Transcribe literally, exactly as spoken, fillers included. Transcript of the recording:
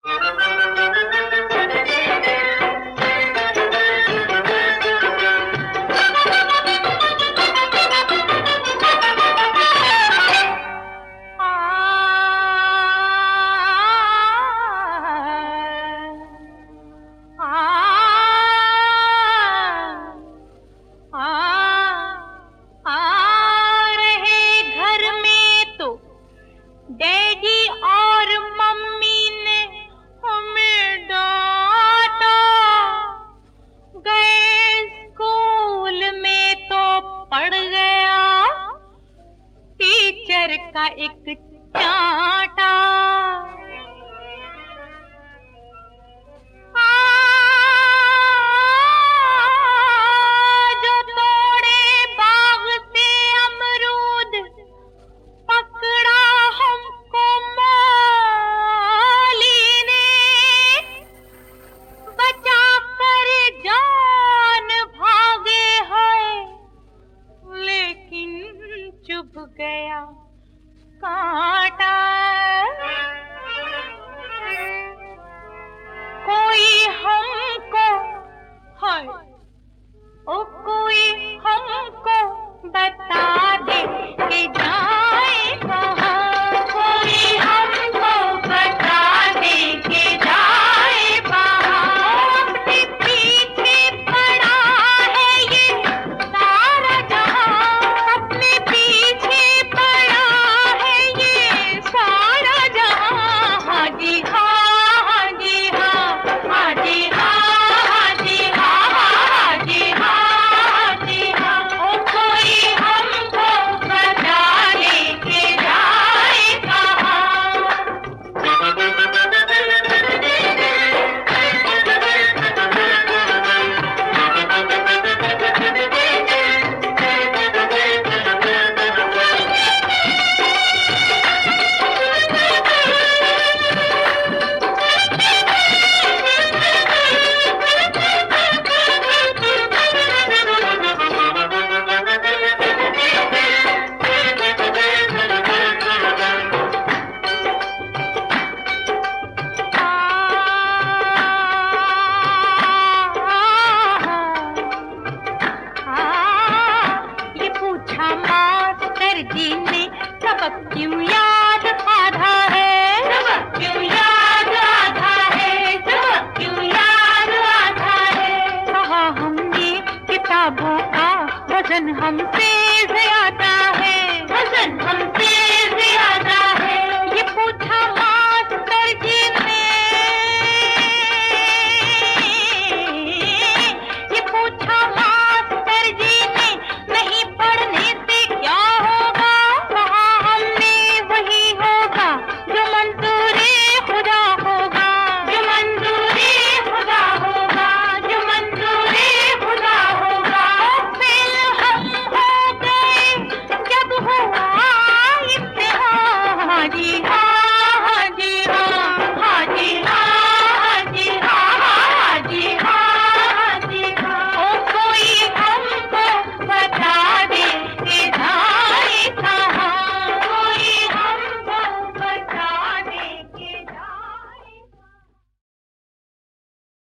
Daddy और mummy ने हमें डांटा, गए स्कूल में तो पड़ गया टीचर का एक चांटा। चुभ गया कांटा, कोई हमको हाय ओ कोई हमको बता दे कि जाए कहाँ, कोई हमको बता दे कि जाए कहाँ। अपने पीछे पड़ा है ये सारा जहां, अपने पीछे पड़ा है ये सारा जहां। हाँ जी हाँ, हाँ जी हाँ, हाँ जी हाँ, हाँ जी हाँ, हाँ जी हाँ, हाँ जी हाँ। ओ कोई हमको बता दे कि जाए कहाँ। जी ने सबक क्यों याद आधा है, सबक क्यों याद आधा है, सबक क्यों याद आधा है। कहा हमने किताबों का वजन हमसे ज्यादा